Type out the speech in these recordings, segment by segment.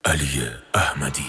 علی احمدی.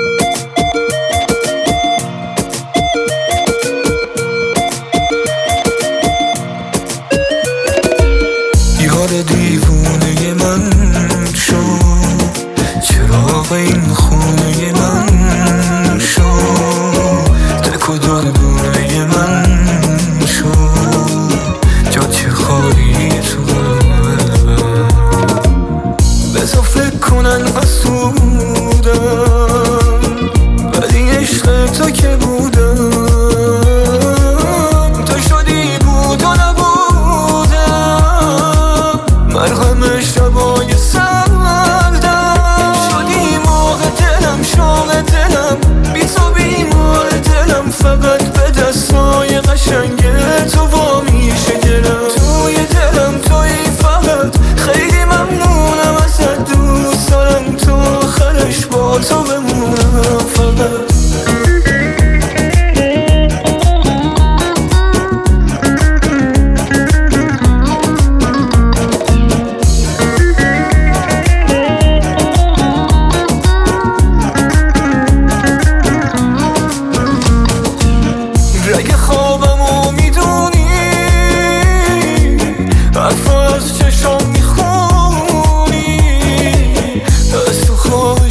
یار دیوونه من شو، چراغ این خونه من شو، تک و دلگونه من شو، جا چه خالی تو قلبم. بذار فکر کنن حسودم، ولی عشق تو که بودم، تو شدی بود و نبودم، مرهم شبای سردم، شدی موقع دلم شوق دلم، بی تو بیمار دلم، فقط به دستای قشنگ تو وا میشه گلم، توی دلم توی فقط، خیلی ممنونم ازت، دوست دارم تو آخرش با تو بمونم فقط. رگ خوابمو میدونی، حرف از چشام میخونی، از تو خوش